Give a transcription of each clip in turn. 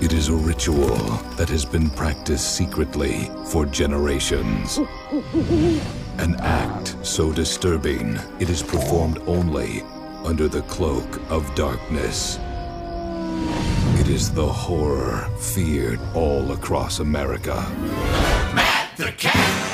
It is a ritual that has been practiced secretly for generations. An act so disturbing, it is performed only under the cloak of darkness. It is the horror feared all across America. Matt the Cat!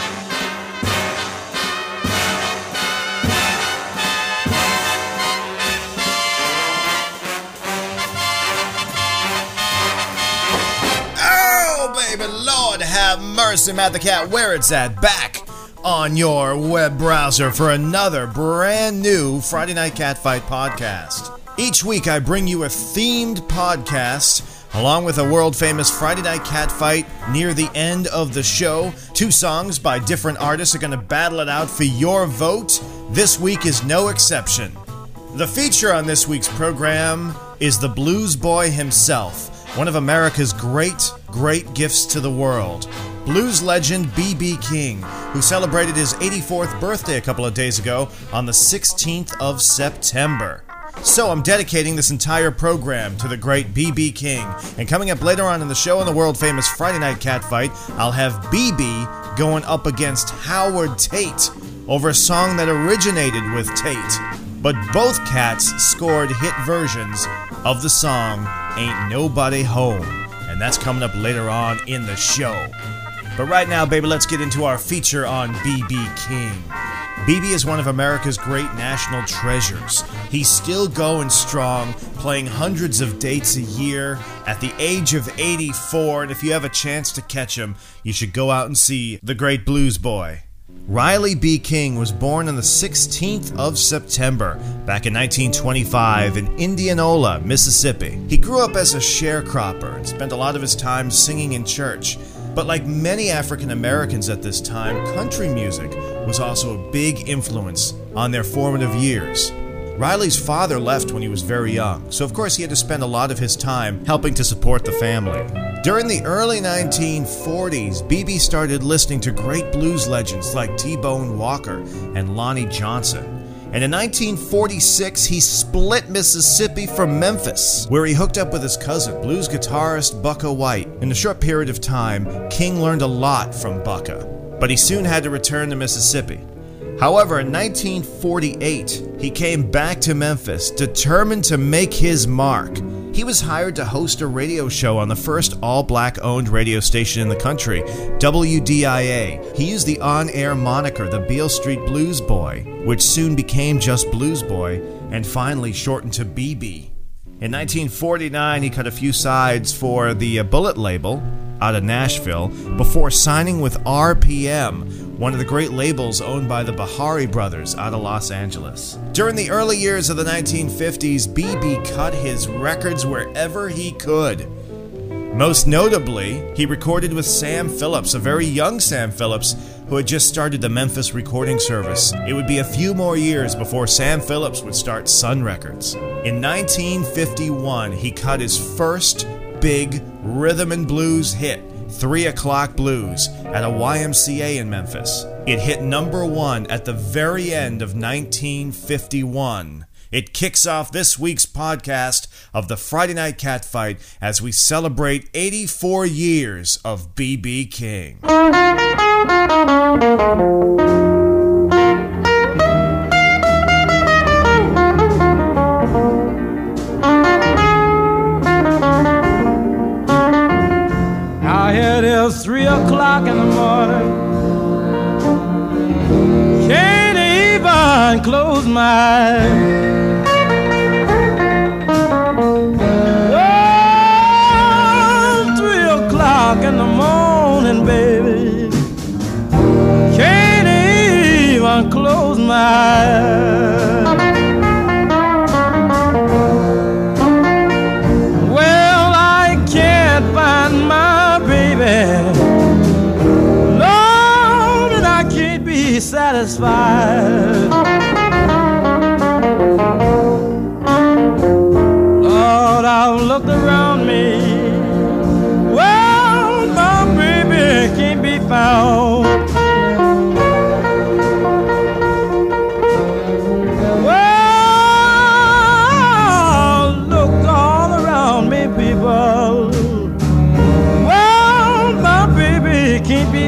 Lord have mercy, Matt the Cat, where it's at, back on your web browser for another brand new Friday Night Catfight podcast. Each week I bring you a themed podcast along with a world-famous Friday Night Catfight near the end of the show. 2 songs by different artists are going to battle it out for your vote. This week is no exception. The feature on this week's program is the Blues Boy himself, one of America's great gifts to the world. Blues legend B.B. King, who celebrated his 84th birthday a couple of days ago on the 16th of September. So I'm dedicating this entire program to the great B.B. King. And coming up later on in the show on the world-famous Friday Night Catfight, I'll have B.B. going up against Howard Tate over a song that originated with Tate. But both cats scored hit versions of the song Ain't Nobody Home. And that's coming up later on in the show. But right now, baby, let's get into our feature on B.B. King. B.B. is one of America's great national treasures. He's still going strong, playing hundreds of dates a year at the age of 84. And if you have a chance to catch him, you should go out and see the great Blues Boy. Riley B. King was born on the 16th of September back in 1925 in Indianola, Mississippi. He grew up as a sharecropper and spent a lot of his time singing in church. But like many African Americans at this time, country music was also a big influence on their formative years. Riley's father left when he was very young, so of course he had to spend a lot of his time helping to support the family. During the early 1940s, B.B. started listening to great blues legends like T-Bone Walker and Lonnie Johnson. And in 1946, he split Mississippi from Memphis, where he hooked up with his cousin, blues guitarist Bucka White. In a short period of time, King learned a lot from Bucka, but he soon had to return to Mississippi. However, in 1948, he came back to Memphis, determined to make his mark. He was hired to host a radio show on the first all-black-owned radio station in the country, WDIA. He used the on-air moniker, the Beale Street Blues Boy, which soon became just Blues Boy, and finally shortened to BB. In 1949, he cut a few sides for the Bullet label out of Nashville before signing with RPM, one of the great labels owned by the Bahari brothers out of Los Angeles. During the early years of the 1950s, B.B. cut his records wherever he could. Most notably, he recorded with Sam Phillips, a very young Sam Phillips, who had just started the Memphis recording service. It would be a few more years before Sam Phillips would start Sun Records. In 1951, he cut his first big rhythm and blues hit, 3 O'Clock Blues, at a YMCA in Memphis. It hit number 1 at the very end of 1951. It kicks off this week's podcast of the Friday Night Catfight as we celebrate 84 years of B.B. King. Now it is 3 o'clock in the morning. Can't even close my eyes. In the morning, baby, can't even close my eyes. Well, I can't find my baby, Lord, and I can't be satisfied. Lord, I've looked around me, can't be found. Well, look all around me, people.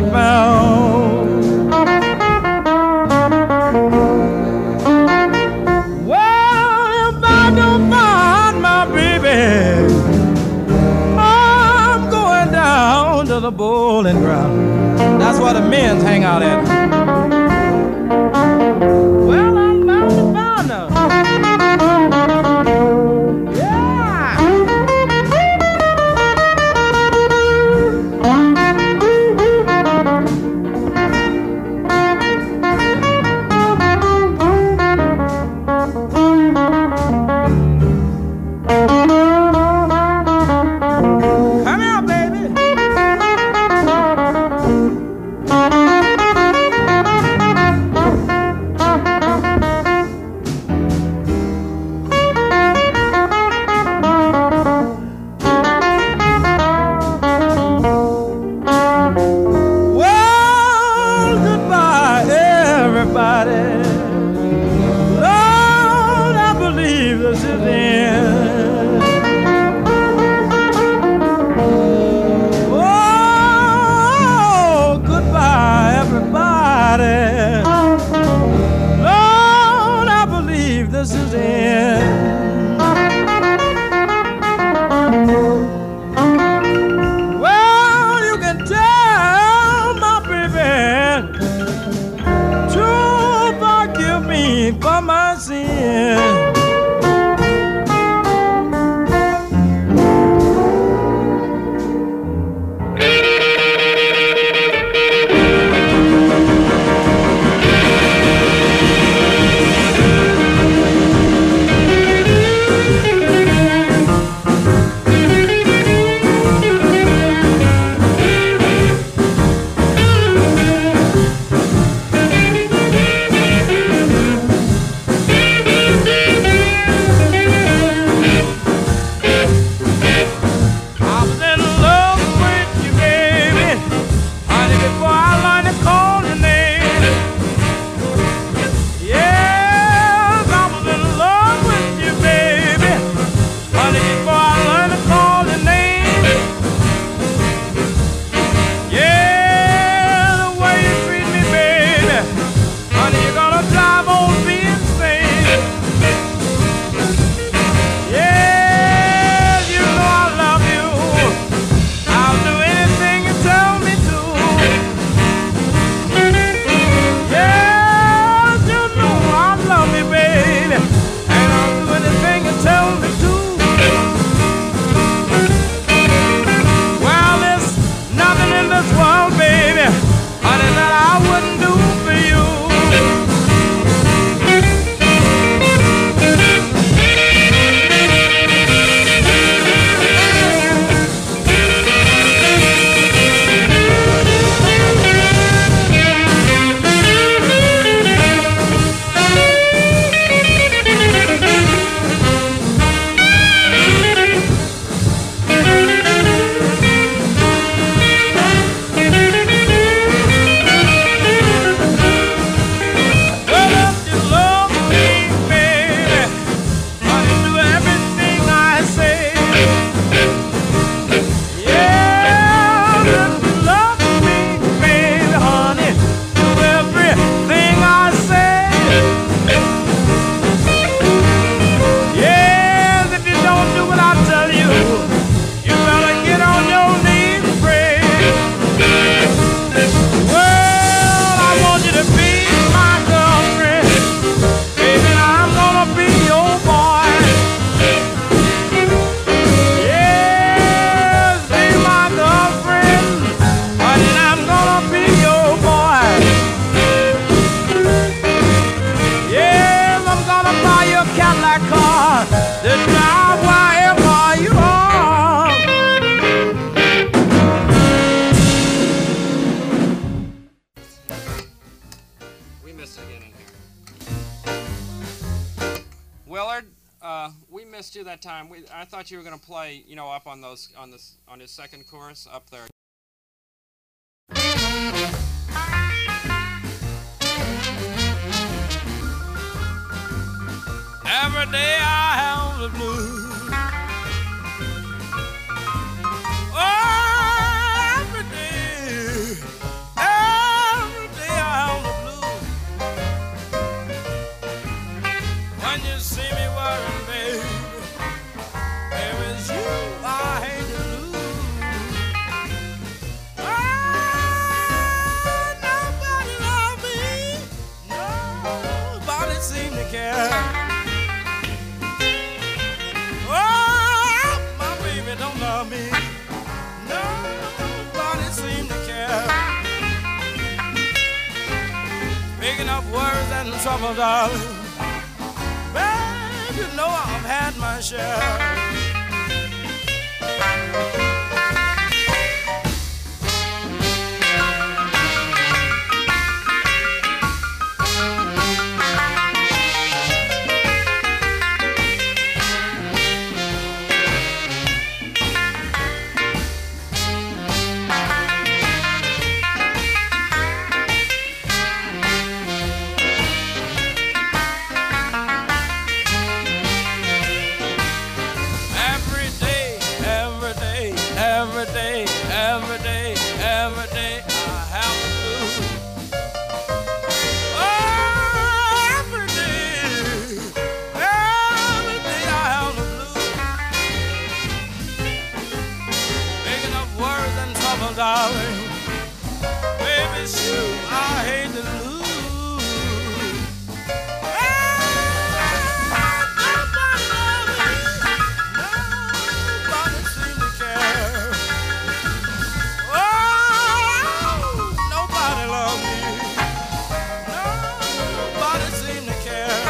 found. Well, if I don't find my baby, I'm going down to the bowling ground. That's where the men's hang out at. Well, I'm bound to find her. That time I thought you were going to play, you know, up on his second chorus up there. Every day I have the blues. Oh, every day trouble, darling. Well, you know I've had my share. Darling, baby, shoot, I hate to lose. Nobody seems to care. Oh, nobody loves me. Nobody seems to care.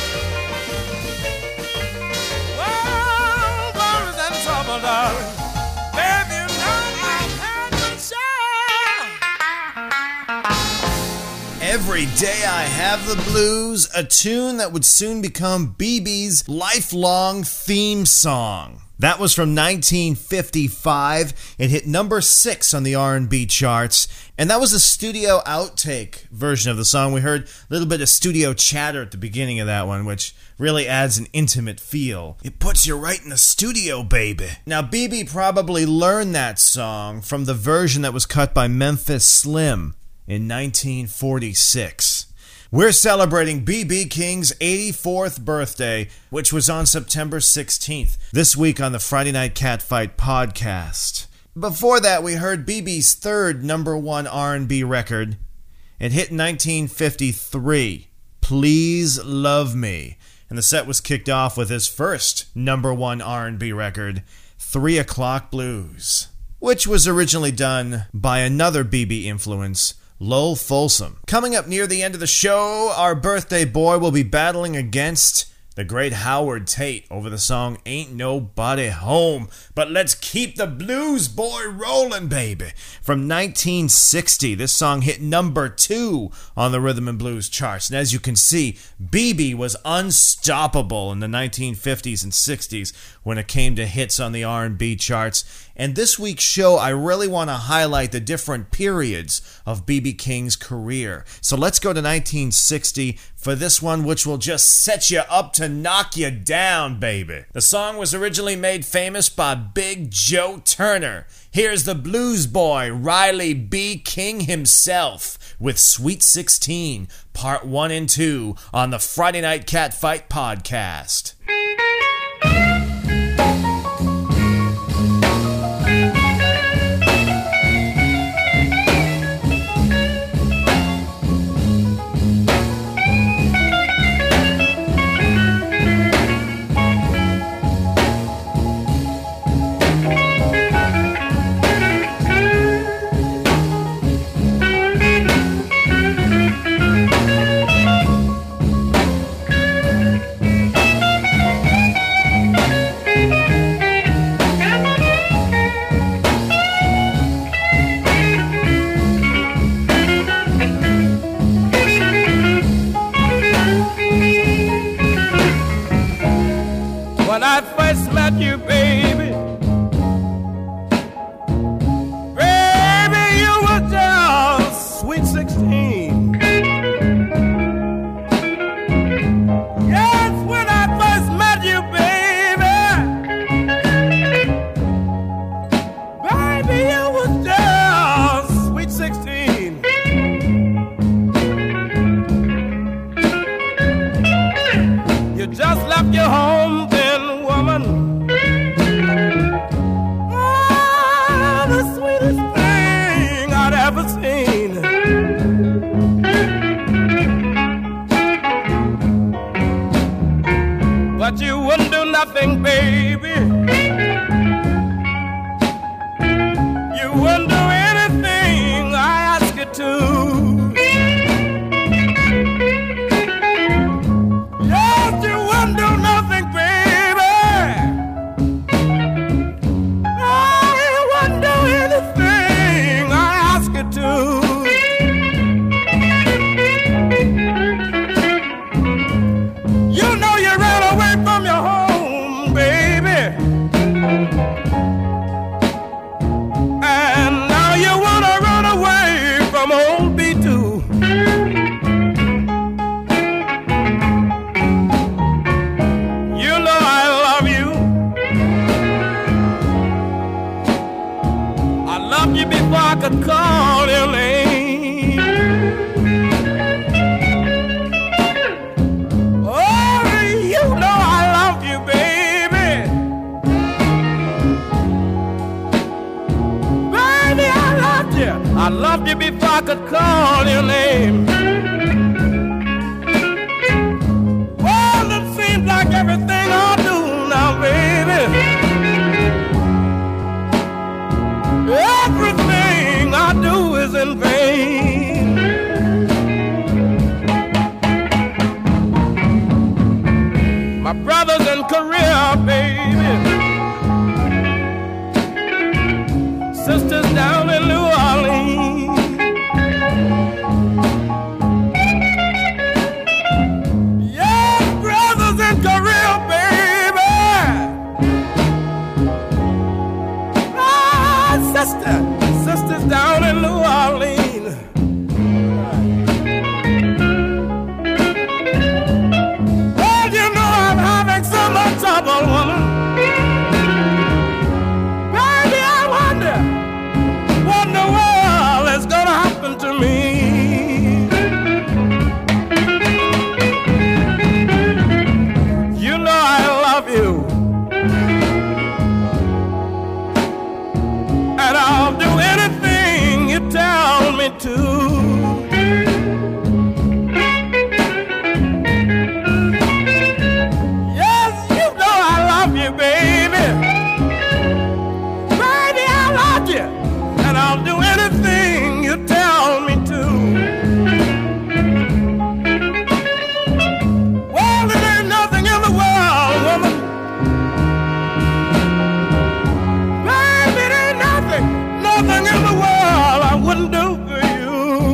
Oh, worries and trouble, darling. Every Day I Have the Blues, a tune that would soon become BB's lifelong theme song. That was from 1955. It hit number 6 on the R&B charts, and that was a studio outtake version of the song. We heard a little bit of studio chatter at the beginning of that one, which really adds an intimate feel. It puts you right in the studio, baby. Now, BB probably learned that song from the version that was cut by Memphis Slim in 1946. We're celebrating B.B. King's 84th birthday, which was on September 16th, this week on the Friday Night Catfight podcast. Before that, we heard B.B.'s third number 1 R&B record. It hit in 1953, Please Love Me, and the set was kicked off with his first number 1 R&B record, 3 O'Clock Blues, which was originally done by another B.B. influence, Lowell Folsom. Coming up near the end of the show, our birthday boy will be battling against the great Howard Tate over the song Ain't Nobody Home. But let's keep the blues boy rolling, baby. From 1960, this song hit number 2 on the Rhythm and Blues charts. And as you can see, BB was unstoppable in the 1950s and 60s when it came to hits on the R&B charts. And this week's show, I really want to highlight the different periods of B.B. King's career. So let's go to 1960 for this one, which will just set you up to knock you down, baby. The song was originally made famous by Big Joe Turner. Here's the blues boy, Riley B. King himself, with Sweet 16, Part 1 and 2, on the Friday Night Catfight podcast. I could call your name. Oh, you know I love you, baby. Baby, I loved you. I loved you before I could call your name. Well, it seems like everything I do now, baby, everything I do is in vain. My brother's in Korea, baby. Sisters down in New Orleans. Yeah, brothers in Korea, baby. Ah, sisters down in New Orleans. Well, you know I'm having so much trouble, woman. Baby, I wonder what in the world is gonna happen to me. You know I love you, and I'll do anything you tell me to. Yes, you know I love you, baby. Baby, I love you, and I'll do anything you tell me to. Well, there ain't nothing in the world, woman. Baby, there ain't nothing in the world I wouldn't do for you.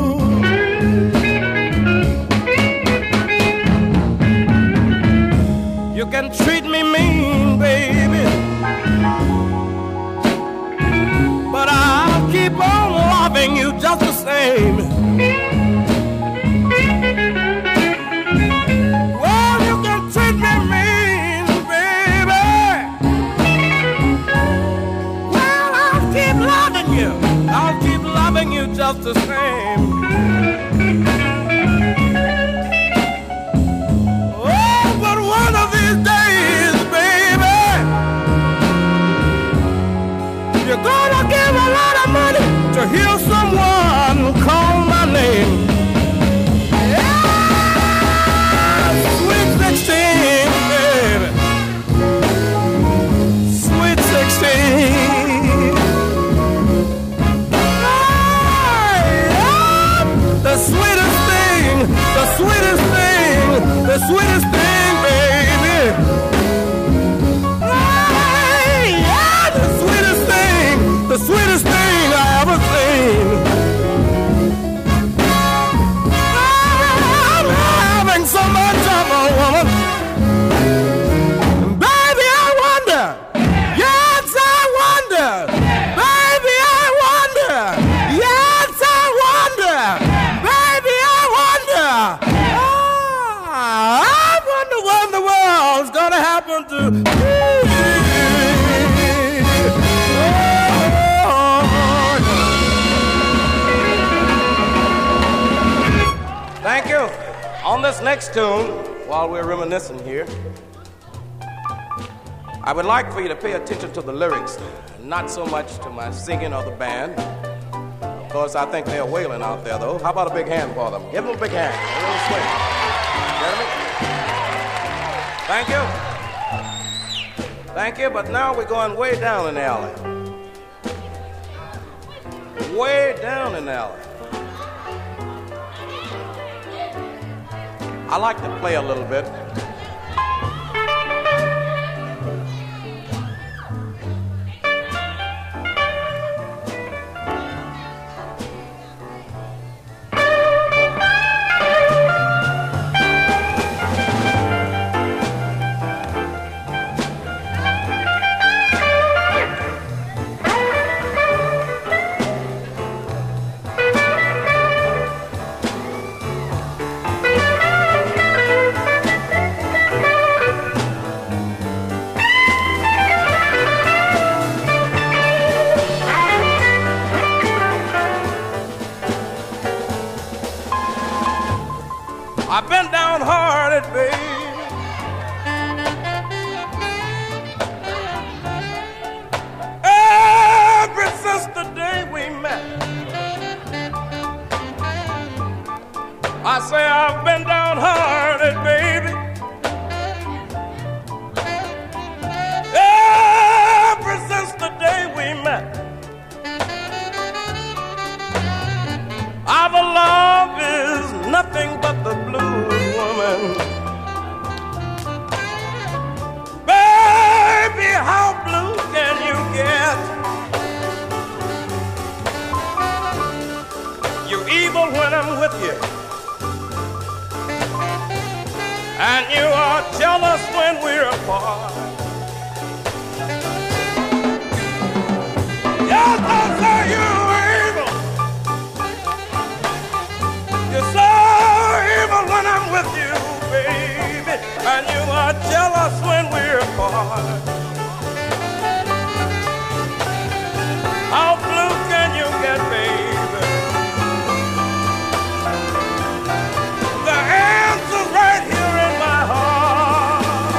You can treat me mean, baby, but I'll keep on loving you just the same. Well, you can treat me mean, baby. Well, I'll keep loving you. I'll keep loving you just the same. Oh, but one of these days, baby, you're gonna give a lot of money to hear someone call my name. Yeah, sweet 16, baby. Sweet 16. The sweetest thing, the sweetest thing, the sweetest thing, baby. Hey, yeah, the sweetest thing I ever seen. I'm having so much trouble, woman. Baby, I wonder. Yes, I wonder. Baby, I wonder. Yes, I wonder. Baby, I wonder. I wonder what in the world's gonna happen to me. Thank you. On this next tune, while we're reminiscing here, I would like for you to pay attention to the lyrics, not so much to my singing or the band. Of course, I think they're wailing out there, though. How about a big hand for them? Give them a big hand. A little swing. Jeremy? Thank you. Thank you, but now we're going way down in the alley. Way down in the alley. I like to play a little bit. and you are jealous when we're apart. Yes, I say you're evil. You're so evil when I'm with you, baby, and you are jealous when we're apart. How blue can you get, baby? The answer's right here in my heart.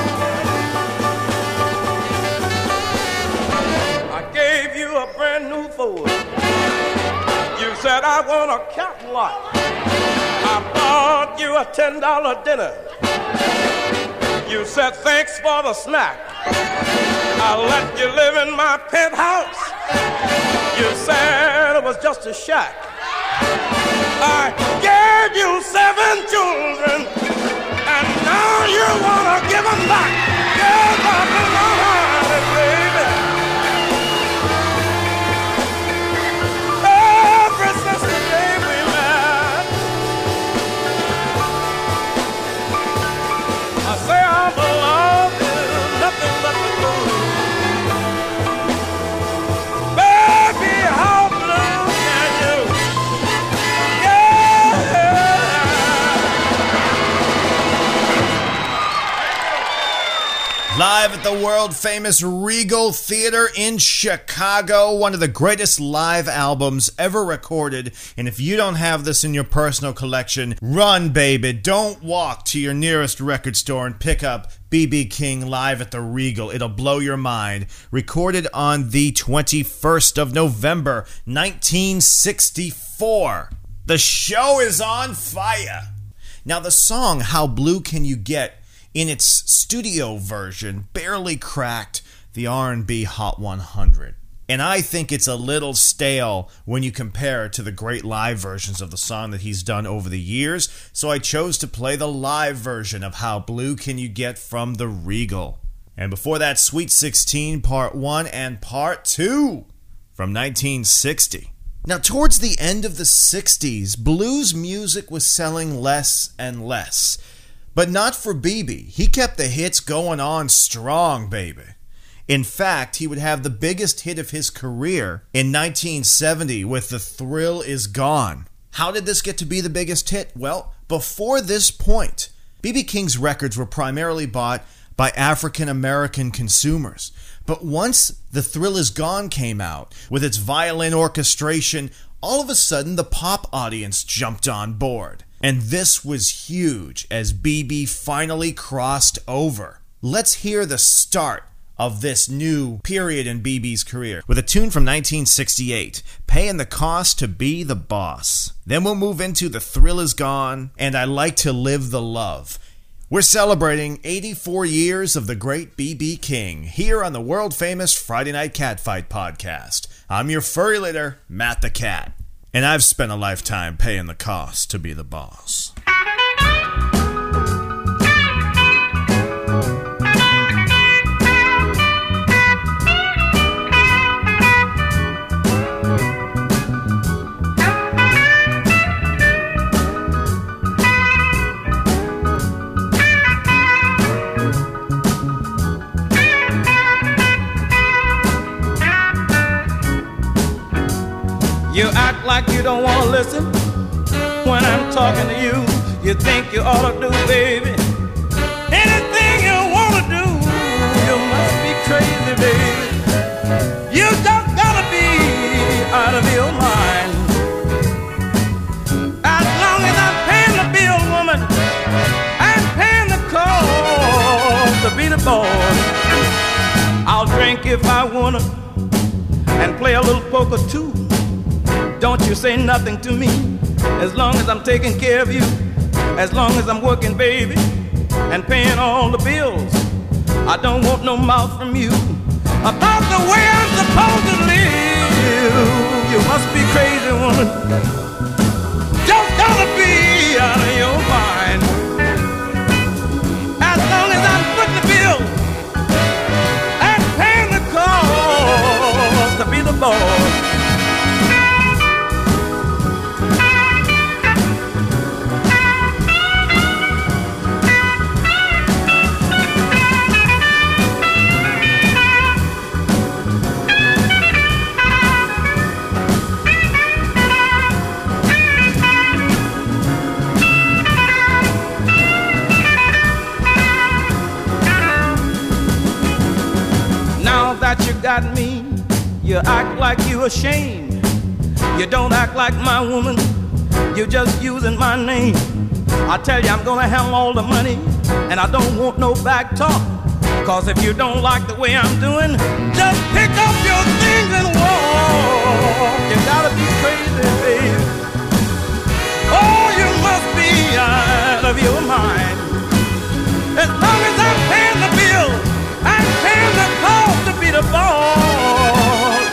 I gave you a brand new Ford. You said I want a Cadillac. I bought you a $10 dinner. You said thanks for the snack. I let you live in my penthouse. You said it was just a shack. I gave you 7 children, and now you wanna give them back. Yes, I've been honest, baby. Ever since the day we met, I say I'm love is nothing but the truth. Baby, how blue can you? Live at the world-famous Regal Theater in Chicago, one of the greatest live albums ever recorded. And if you don't have this in your personal collection, run, baby. Don't walk to your nearest record store and pick up B.B. King Live at the Regal. It'll blow your mind. Recorded on the 21st of November, 1964. The show is on fire. Now, the song, How Blue Can You Get, in its studio version, barely cracked the R&B Hot 100. And I think it's a little stale when you compare it to the great live versions of the song that he's done over the years, so I chose to play the live version of How Blue Can You Get from the Regal. And before that, Sweet 16 Part 1 and Part 2 from 1960. Now, towards the end of the 60s, blues music was selling less and less. But not for BB. He kept the hits going on strong, baby. In fact, he would have the biggest hit of his career in 1970 with The Thrill Is Gone. How did this get to be the biggest hit? Well, before this point, BB King's records were primarily bought by African American consumers. But once The Thrill Is Gone came out, with its violin orchestration, all of a sudden the pop audience jumped on board. And this was huge as BB finally crossed over. Let's hear the start of this new period in BB's career with a tune from 1968, Paying the Cost to Be the Boss. Then we'll move into The Thrill Is Gone and I Like to Live the Love. We're celebrating 84 years of the great BB King here on the world-famous Friday Night Catfight podcast. I'm your furry leader, Matt the Cat. And I've spent a lifetime paying the cost to be the boss. You act like you don't want to listen when I'm talking to you. You think you ought to do, baby, anything you want to do. You must be crazy, baby. You just gotta be out of your mind. As long as I'm paying the bill, woman, I'm paying the cost to be the boss. I'll drink if I wanna and play a little poker too. Don't you say nothing to me, as long as I'm taking care of you, as long as I'm working, baby, and paying all the bills. I don't want no mouth from you about the way I'm supposed to live. You must be crazy, woman. Just gotta be out of your mind. As long as I'm footing the bill and paying the cost to be the boss. You act like you ashamed. You don't act like my woman. You're just using my name. I tell you, I'm gonna handle all the money, and I don't want no back talk. Cause if you don't like the way I'm doing, just pick up your things and walk. You gotta be crazy, baby. Oh, you must be out of your mind. As long as I'm paying the bill, I'm paying the cost to be the boss.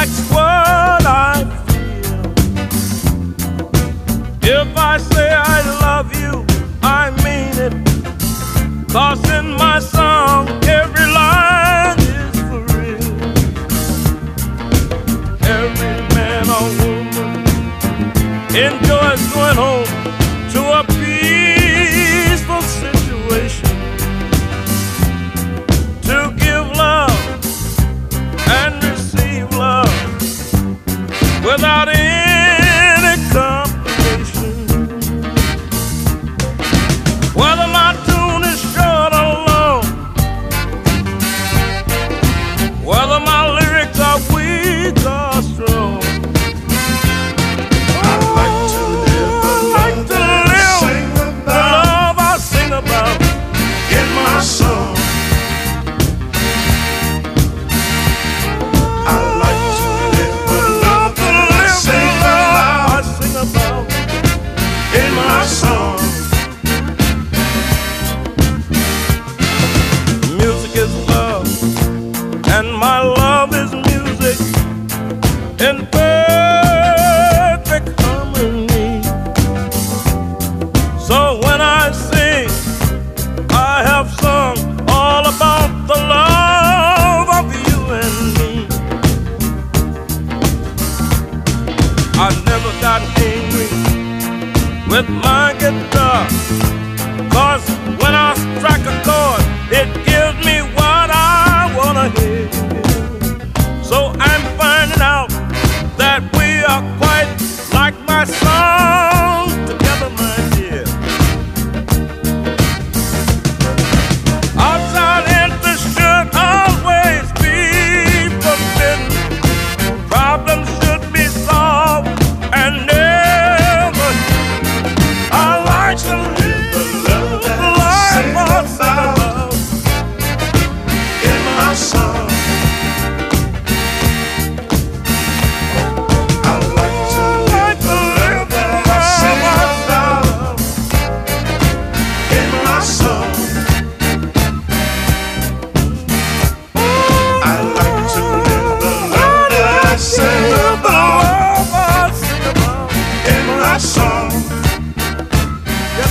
that's what I feel. If I say I love you, I mean it. 'Cause in my song, every line is for real. Every man or woman enjoys going home to a peaceful situation, to give love and receive love without any complication. Whether my tune is short or long, whether my lyrics are weak or strong, I like to live the love I sing about in my song. I like to live the love that I sing about in my song. Music is love, and my love is music in perfect harmony. So when I sing, I have sung all about the love of you and me. I never got angry with my guitar, 'cause when I strike a chord, it gives me what I wanna hear. So I'm finding out that we are quite like my song together, my dear. Outside interest should always be forbidden. Problems should be solved and never. I like to live the love that I sing about in my song. I like to live the love that I sing about in my song. I like to live the love that I sing about in my song. Yes,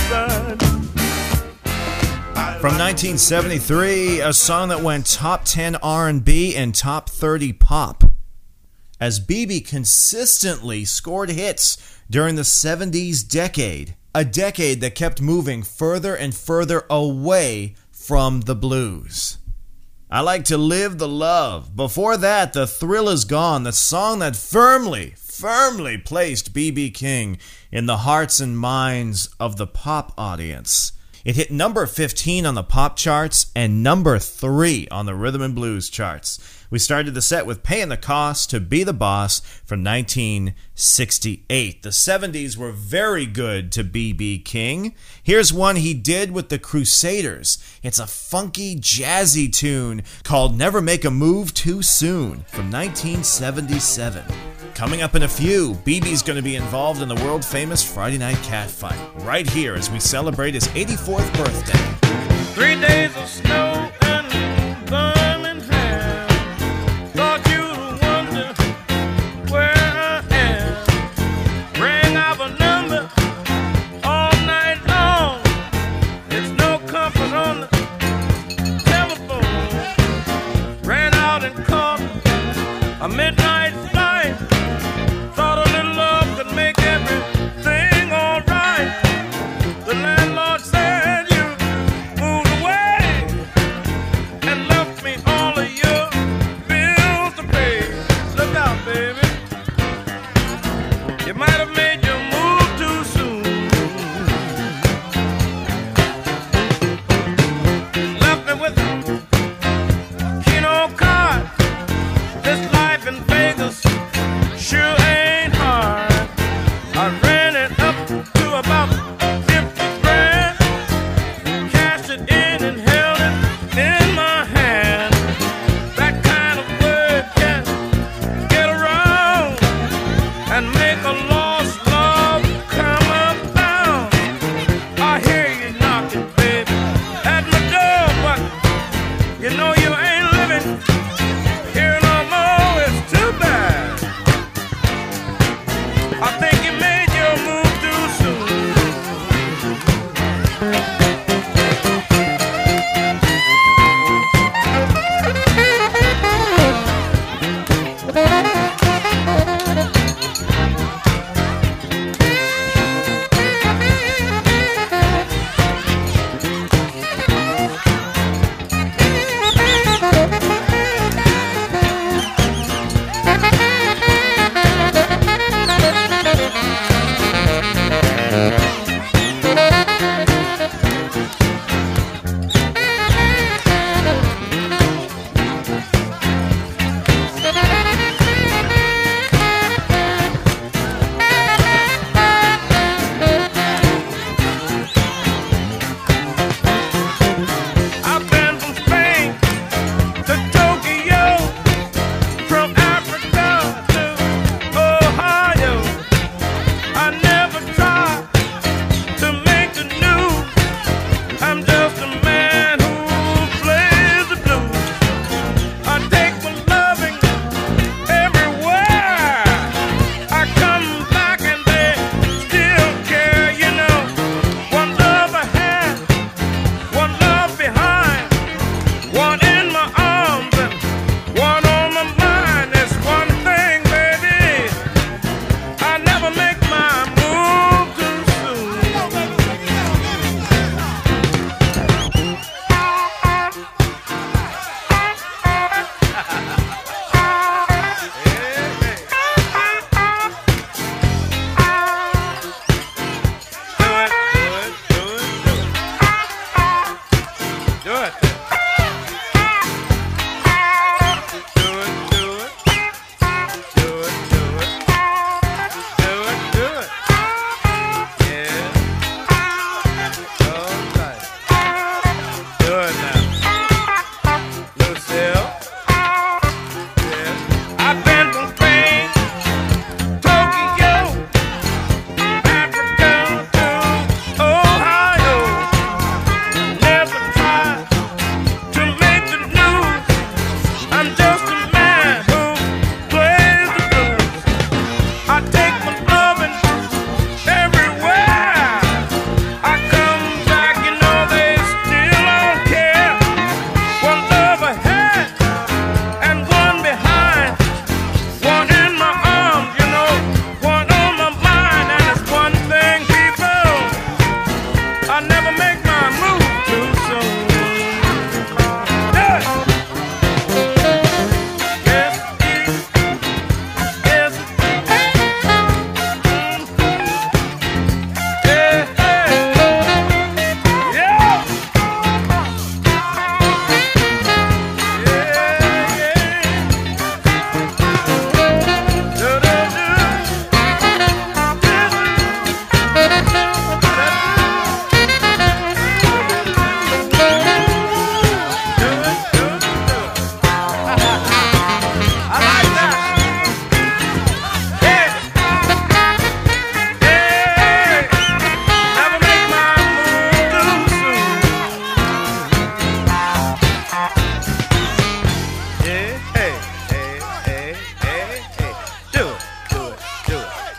From 1973, a song that went top 10 R&B and top 30 pop, as BB consistently scored hits during the 70s decade, a decade that kept moving further and further away from the blues. I Like to Live the Love. Before that, The Thrill Is Gone, the song that firmly placed BB King in the hearts and minds of the pop audience. It hit number 15 on the pop charts and number 3 on the rhythm and blues charts. We started the set with Paying the Cost to Be the Boss from 1968. The 70s were very good to B.B. King. Here's one he did with the Crusaders. It's a funky, jazzy tune called Never Make a Move Too Soon from 1977. Coming up in a few, BB's going to be involved in the world-famous Friday Night Catfight right here as we celebrate his 84th birthday. 3 days of snow and Birmingham. Thought you'd wonder where I am. Rang out a number all night long. It's no comfort on the telephone. Ran out and caught a midnight flight. Thought a little love could make everything alright. The landlord said you moved away and left me all of your bills to pay. Look out, baby. You might have made your move too soon. Left me with a Keno card. This life in Vegas sure ain't hard. I ran it up to about 50 grand. Cashed it in and held it in my hand. That kind of word can get around and make a lost love come about. I hear you knocking, baby, at my door, but you know you ain't living here no more. It's too bad.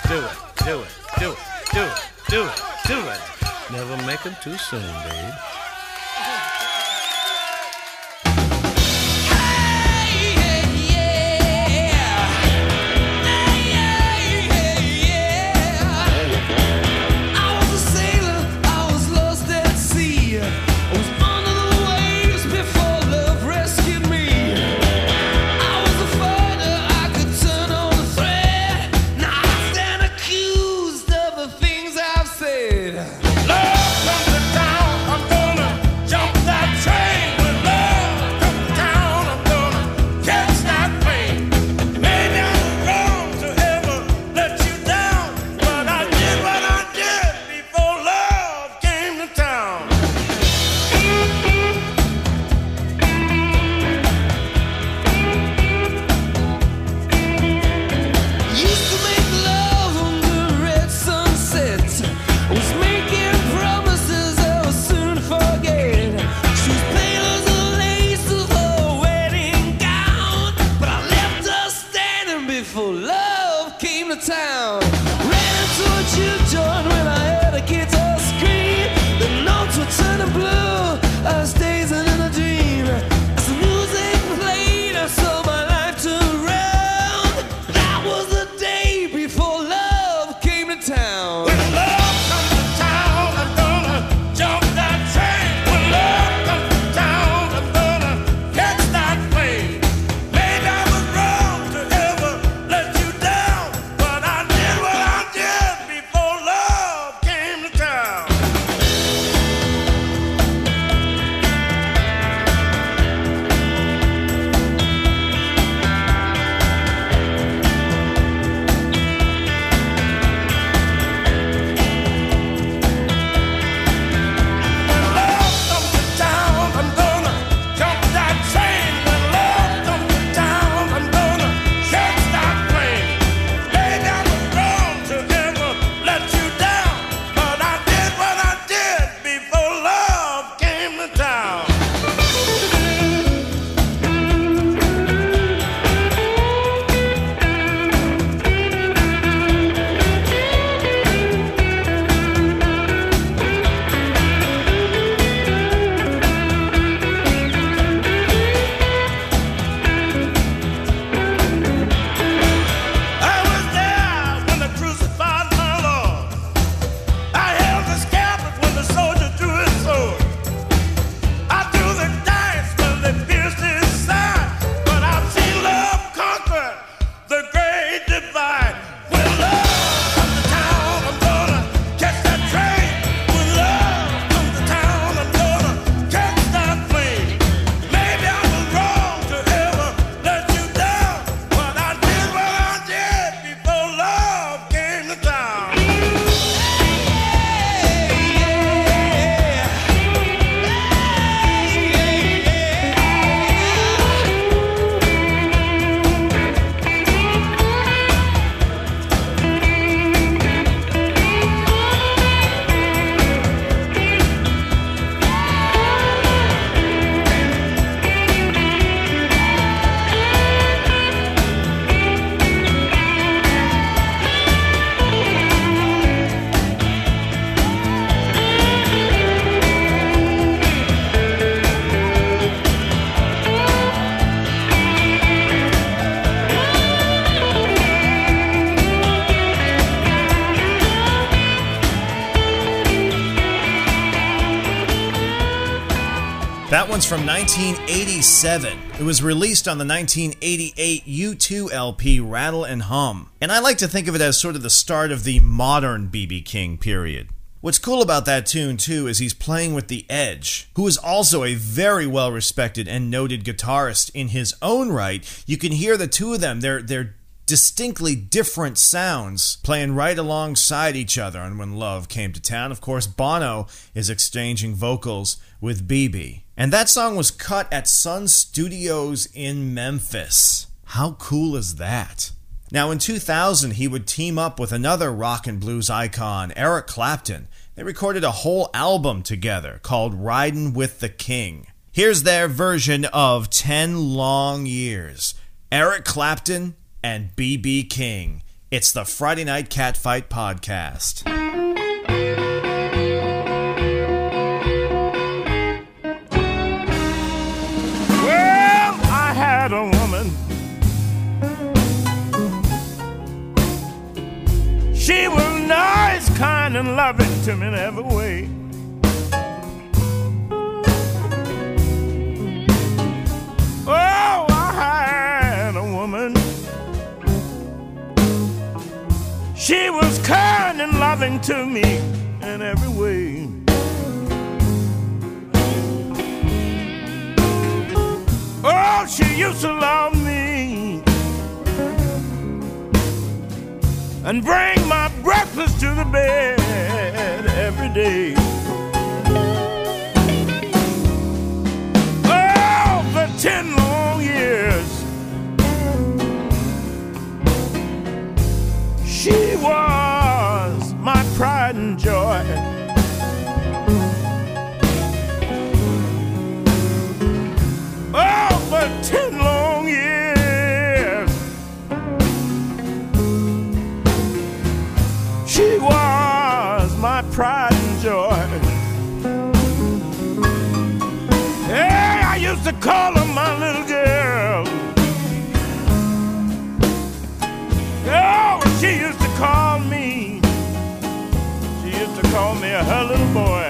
do it, do it, do it, do it, do it, do it. Never make them too soon, babe. That one's from 1987. It was released on the 1988 U2 LP Rattle and Hum. And I like to think of it as sort of the start of the modern B.B. King period. What's cool about that tune, too, is he's playing with The Edge, who is also a very well-respected and noted guitarist in his own right. You can hear the two of them, they're distinctly different sounds playing right alongside each other on When Love Came to Town. Of course, Bono is exchanging vocals with BB. And that song was cut at Sun Studios in Memphis. How cool is that? Now, in 2000, he would team up with another rock and blues icon, Eric Clapton. They recorded a whole album together called Ridin' with the King. Here's their version of 10 Long Years. Eric Clapton and B.B. King It's the Friday Night Catfight Podcast. Well, I had a woman. She was nice, kind, and loving to me in every way. Oh, I had a woman. She was kind and loving to me in every way. Oh, she used to love me and bring my breakfast to the bed every day. Oh, for 10 long years, she was my pride and joy. Oh, for 10 long years, she was my pride and joy. Hey, I used to call her my little girl. Oh, she used to call me. She used to call me her little boy.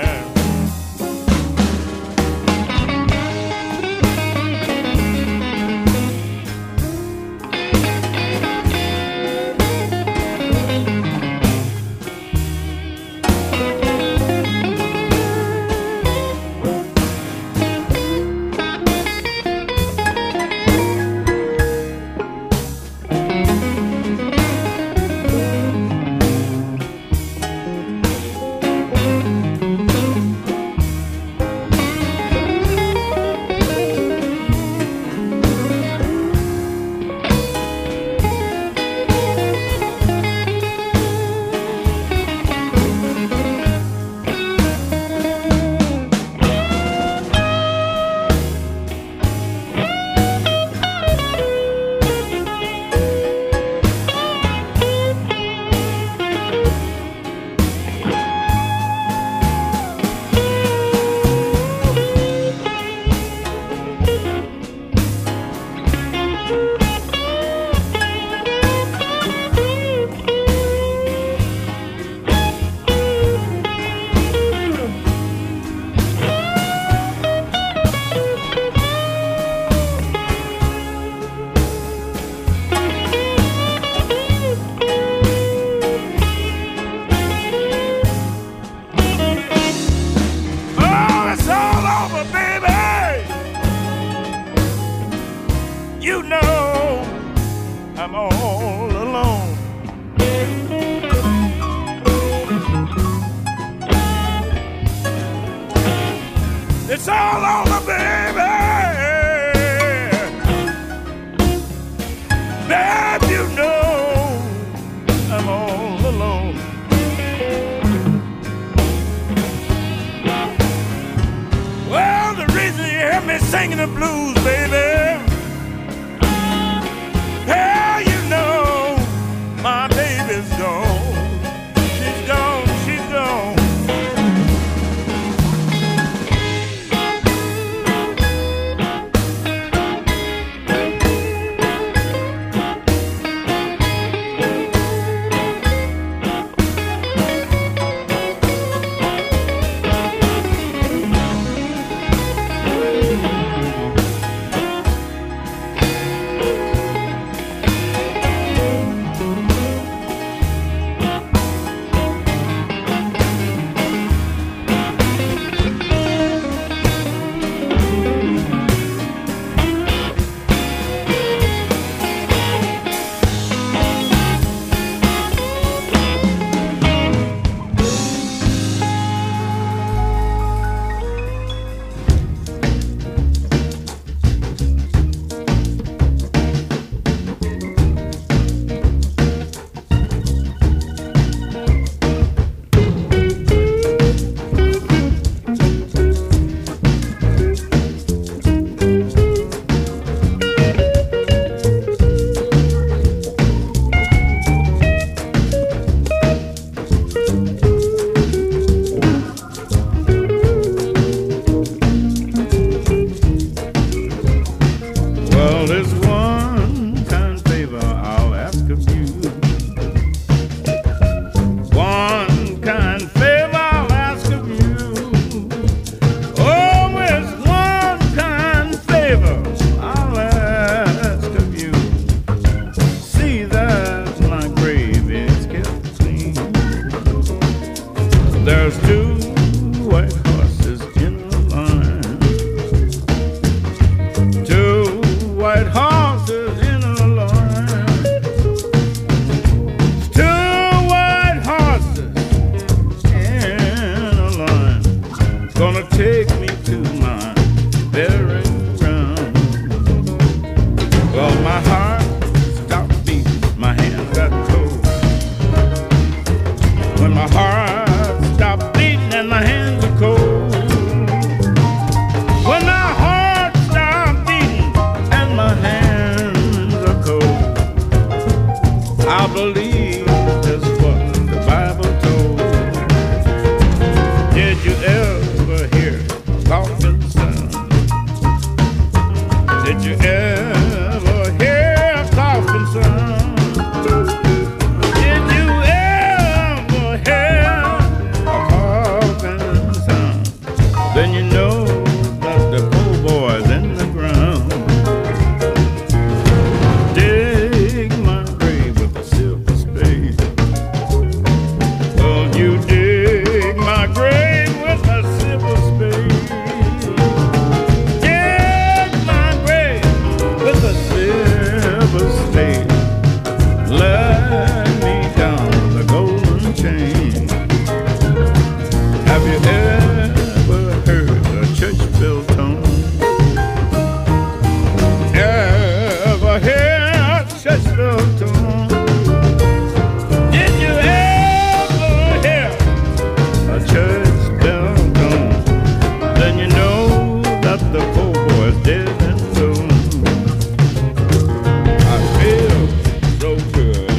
It's all over, baby. Babe, you know I'm all alone. Well, the reason you hear me singing the blues, baby, hell, you know my baby's gone. She's gone, she's gone. when my heart stops beating and my hands are cold. When my heart stops beating and my hands are cold, I believe that's what the Bible told. Did you ever hear a coffin sound? Did you ever hear a coffin sound? Did you ever hear a coffin sound? Then you know that the poor boy's in the ground. Dig my grave with a silver spade. Won't you dig my grave with a silver spade? Dig my grave with a silver spade. Let me down the golden chain. Have you ever heard a church bell tone? Ever hear a church bell tone? Did you ever hear a church bell tone? Then you know that the poor boy's dead and gone. I feel so good.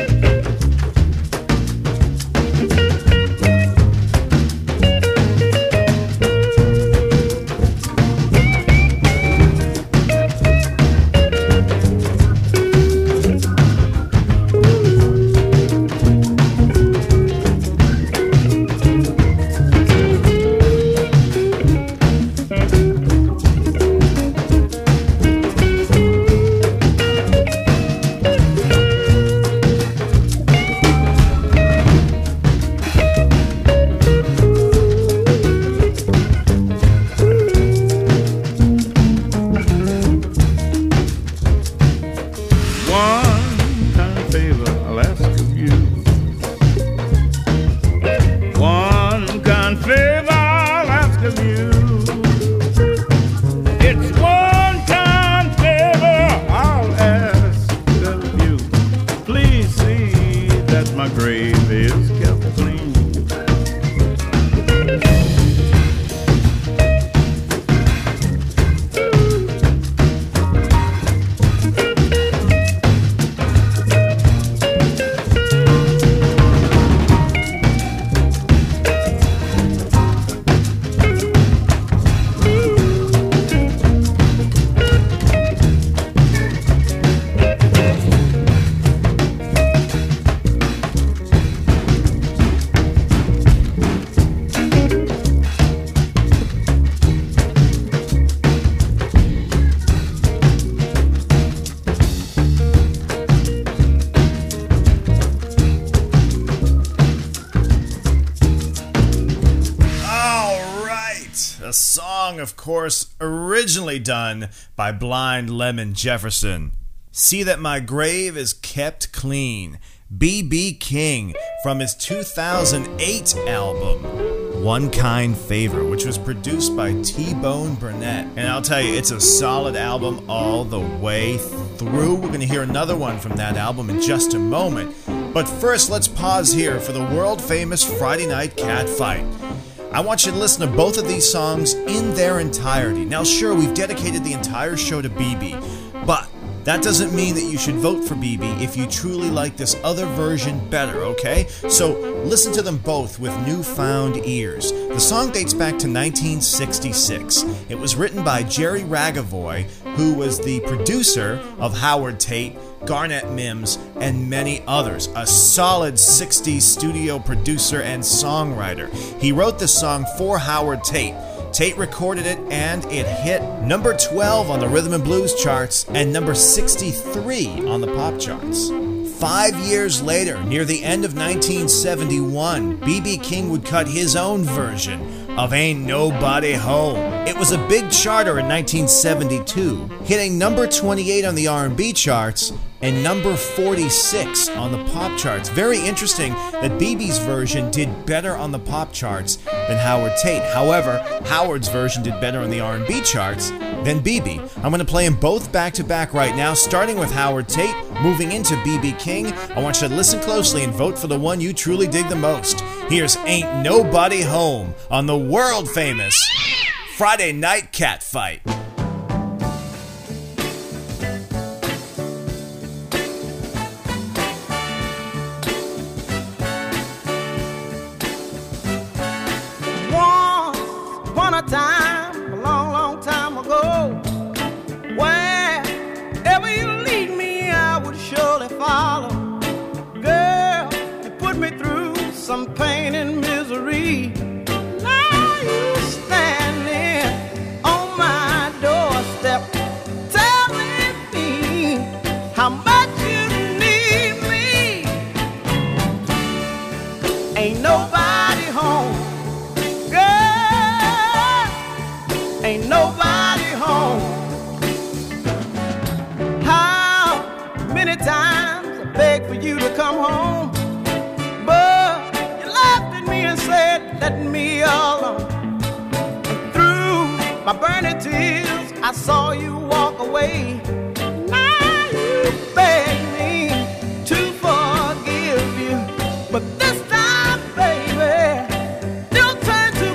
One kind of favor I'll ask of you. One kind of favor I'll ask of you. It's one kind of favor I'll ask of you. Please see that my grave is kept clean. A song, of course, originally done by Blind Lemon Jefferson. See That My Grave Is Kept Clean. B.B. King from his 2008 album, One Kind Favor, which was produced by T-Bone Burnett. And I'll tell you, it's a solid album all the way through. We're going to hear another one from that album in just a moment. But first, let's pause here for the world-famous Friday Night Cat Fight. I want you to listen to both of these songs in their entirety. Now, sure, we've dedicated the entire show to BB, but that doesn't mean that you should vote for BB if you truly like this other version better, okay? So listen to them both with newfound ears. The song dates back to 1966. It was written by Jerry Ragavoy, who was the producer of Howard Tate, Garnett Mims, and many others. A solid 60s studio producer and songwriter. He wrote this song for Howard Tate. Tate recorded it, and it hit number 12 on the Rhythm and Blues charts and number 63 on the pop charts. 5 years later, near the end of 1971, B.B. King would cut his own version of Ain't Nobody Home. It was a big charter in 1972, hitting number 28 on the R&B charts and number 46 on the pop charts. Very interesting that BB's version did better on the pop charts than Howard Tate. However, Howard's version did better on the R&B charts than BB. I'm going to play them both back to back right now, starting with Howard Tate, moving into BB King. I want you to listen closely and vote for the one you truly dig the most. Here's Ain't Nobody Home on the world famous Friday Night Cat Fight. Time, a long, long time ago, wherever you lead me, I would surely follow. Girl, you put me through some pain and misery. Now you standing on my doorstep, telling me how much you need me. Ain't nobody home. Ain't nobody home. How many times I begged for you to come home, but you laughed at me and said, let me alone. And through my burning tears, I saw you walk away. Now you beg me to forgive you, but this time, baby, you'll turn to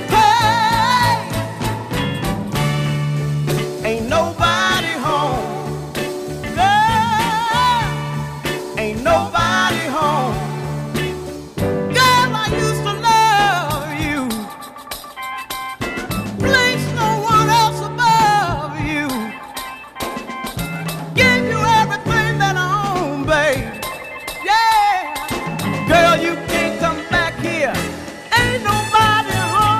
ain't nobody home. Girl, ain't nobody home. Girl, I used to love you. Place no one else above you. Give you everything that I own, babe. Yeah. Girl, you can't come back here. Ain't nobody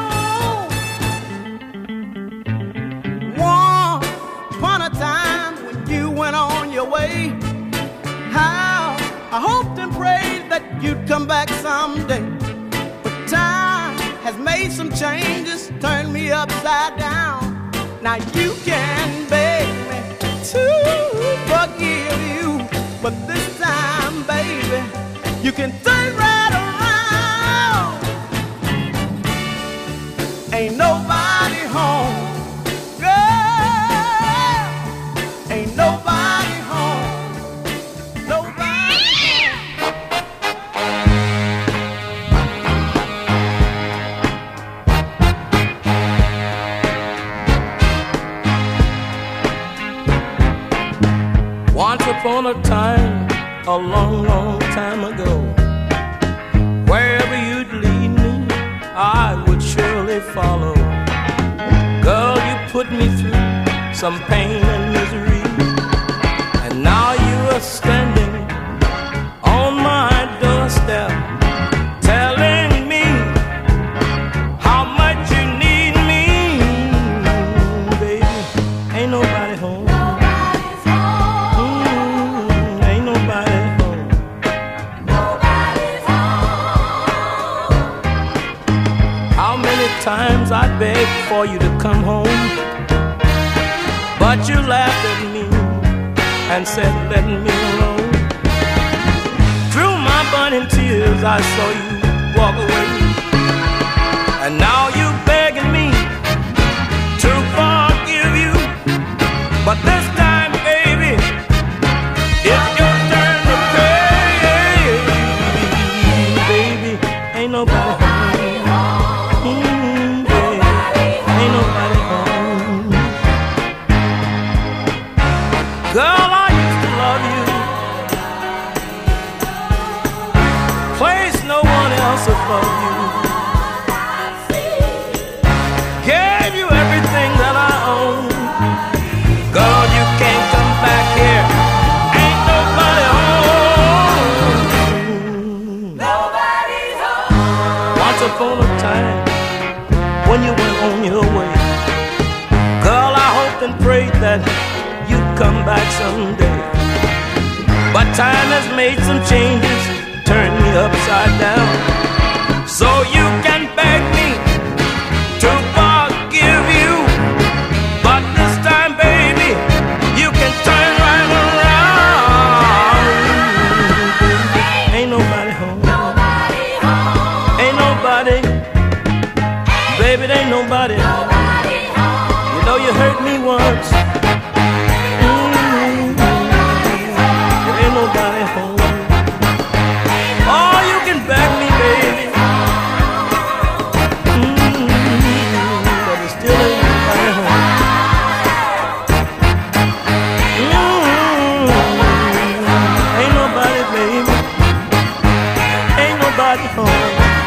home. Upon a time when you went on your way, how I hoped and prayed that you'd come back someday. But time has made some changes, turned me upside down. Now you can beg me to forgive you, but this time, baby, you can turn right around. Ain't nobody home. Ain't nobody home, nobody home. Once upon a time, a long, long time ago, wherever you'd lead me, I would surely follow. Girl, you put me through some pain and misery, and now you are standing on my doorstep, telling me how much you need me. Baby, ain't nobody home. Nobody's home. Ain't nobody home. Nobody's home. How many times I begged for you to come home, but you laughed at me and said, let me alone. Through my burning tears, I saw you walk away. And now you're begging me to forgive you. But this time, baby, it's your turn to pay. Baby, ain't nobody home. Ain't nobody home. Girl, I used to love you. Place no one else above you. Gave you everything that I own. Girl, you can't come back here. Ain't nobody home. Nobody's home. Once upon a time, when you went on your way, girl, I hoped and prayed that you'd come back someday. But time has made some changes, turned me upside down. So you can beg me to forgive you, but this time, baby, you can turn right around. Baby, there ain't nobody home. You know you hurt me once. There ain't nobody home. Oh, you can back me, baby. But it still ain't nobody home. Ain't nobody, baby. Ain't nobody home.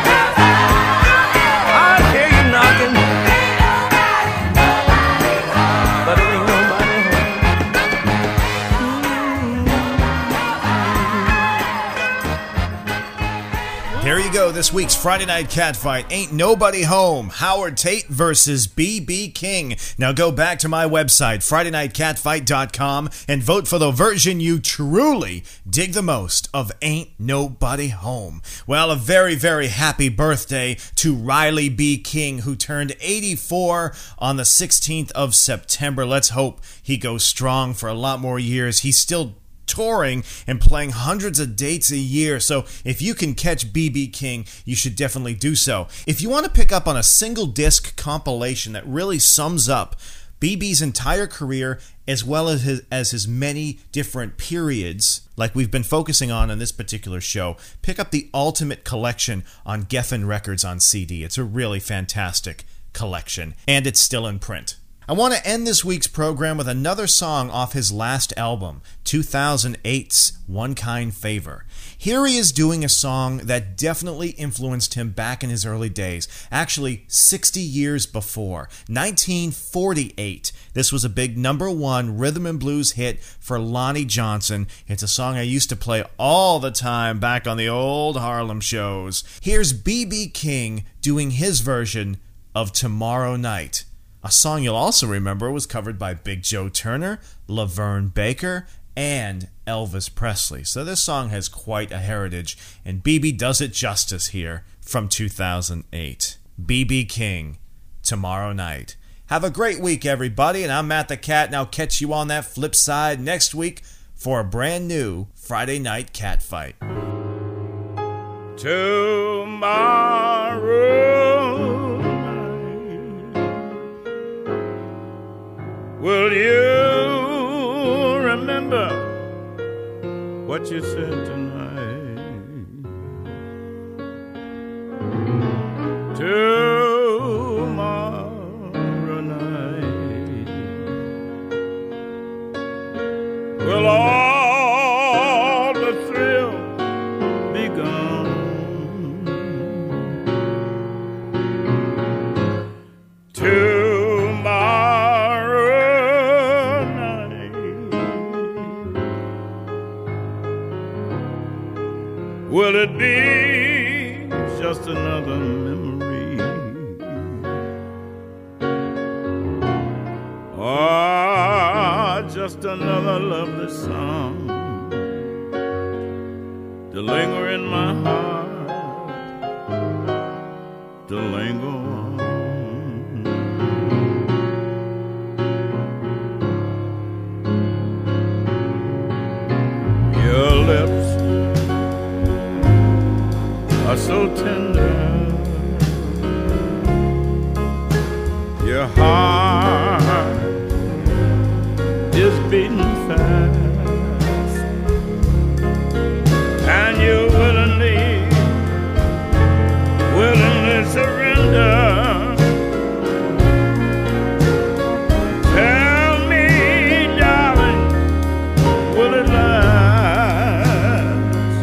I hear you knocking, but it ain't nobody home. Here you go, this week's Friday Night Catfight. Ain't Nobody Home. Howard Tate versus B.B. King. Now go back to my website, FridayNightCatfight.com, and vote for the version you truly dig the most of Ain't Nobody Home. Well, a very, very happy birthday to Riley B. King, who turned 84 on the 16th of September. Let's hope he goes strong for a lot more years. He's still touring and playing hundreds of dates a year, so if you can catch B.B. King, you should definitely do so. If you want to pick up on a single disc compilation that really sums up B.B.'s entire career as well as his many different periods, like we've been focusing on in this particular show, pick up the Ultimate Collection on Geffen Records on CD. It's a really fantastic collection, and it's still in print. I want to end this week's program with another song off his last album, 2008's One Kind Favor. Here he is doing a song that definitely influenced him back in his early days, actually 60 years before, 1948. This was a big #1 rhythm and blues hit for Lonnie Johnson. It's a song I used to play all the time back on the old Harlem shows. Here's B.B. King doing his version of Tomorrow Night. A song you'll also remember was covered by Big Joe Turner, Laverne Baker, and Elvis Presley. So this song has quite a heritage, and B.B. does it justice here from 2008. B.B. King, Tomorrow Night. Have a great week, everybody, and I'm Matt the Cat, and I'll catch you on that flip side next week for a brand new Friday Night Catfight. Tomorrow, will you remember what you said tonight? Tomorrow night, will all the thrill be gone? Will it be just another memory, or just another lovely song to linger in my heart, to linger on? Your lips are so tender, your heart is beating fast, and you willingly surrender. Tell me, darling, will it last?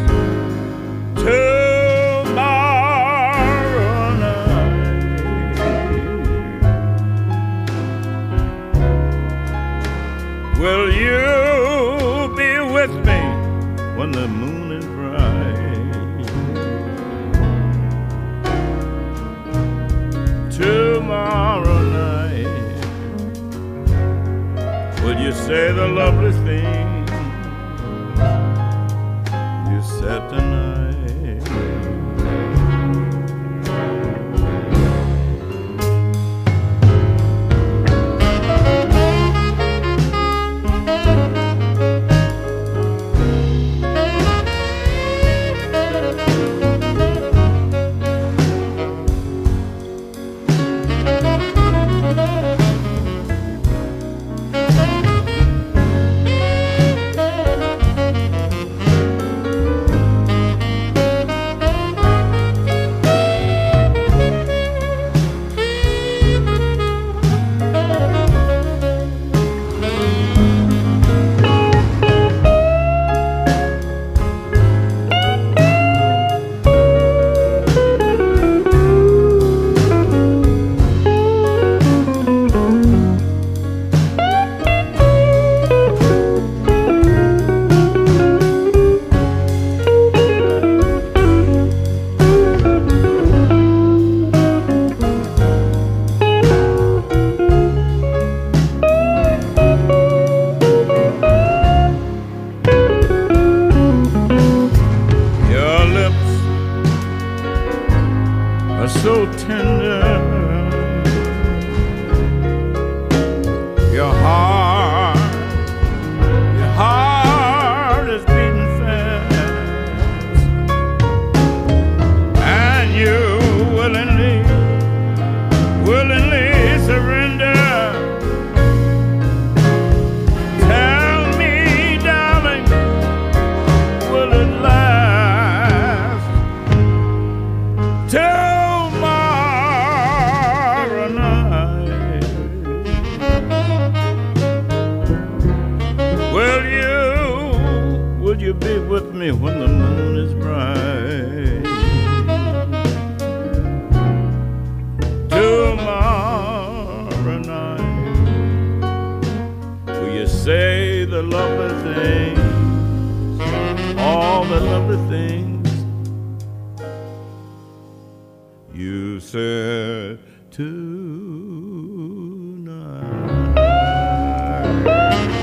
Will you be with me when the moon is bright? Tomorrow night, will you say the lovely thing you said tonight? are so tender. Your heart is beating fast, and you willingly surrender. Tell me, darling, will it last till tomorrow night? Will you be with me when the moon is bright? Tomorrow night, will you say the lovely things, all the lovely things you said tonight?